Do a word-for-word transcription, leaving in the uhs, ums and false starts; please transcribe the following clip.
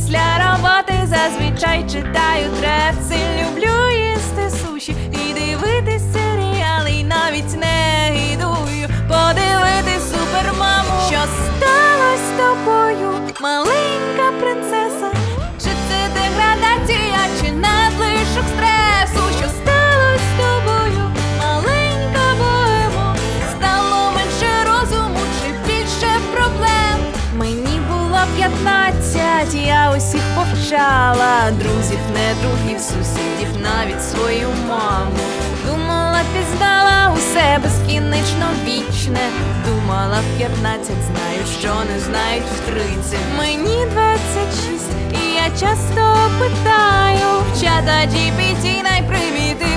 Після роботи зазвичай читаю треці. Люблю їсти суші і дивитись серіали, і навіть не гидую подивитись супермаму. Що сталося з тобою, маленька принцеса? Чи це деградація, чи надлишок стресу? Що сталося з тобою, маленька богемо? Стало менше розуму чи більше проблем? Мені було п'ятнадцять, я усіх повчала, друзів, не другів, сусідів, навіть свою маму. Думала, пізнала усе безкінечно вічне. Думала, в п'ятнадцять знаю, що не знають в тридцять. Мені двадцять шість, і я часто питаю в чата джі пі ті найпримітивніше